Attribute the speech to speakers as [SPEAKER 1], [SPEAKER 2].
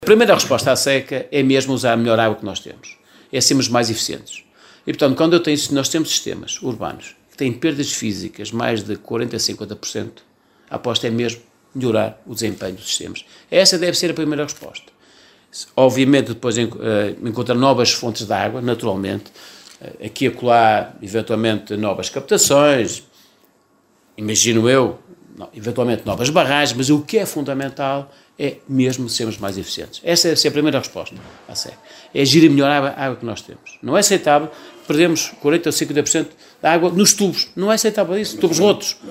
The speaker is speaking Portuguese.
[SPEAKER 1] A primeira resposta à seca é mesmo usar a melhor água que nós temos. É sermos mais eficientes. E, portanto, quando nós temos sistemas urbanos que têm perdas físicas mais de 40% a 50%, a aposta é mesmo melhorar o desempenho dos sistemas. Essa deve ser a primeira resposta. Obviamente, depois encontrar novas fontes de água, naturalmente, aqui e acolá, eventualmente, novas captações, imagino eu, eventualmente novas barragens, mas o que é fundamental é mesmo sermos mais eficientes. Essa deve ser a primeira resposta à seca. É gerir melhor a água que nós temos. Não é aceitável perdermos 40% ou 50% da água nos tubos. Não é aceitável isso, tubos rotos.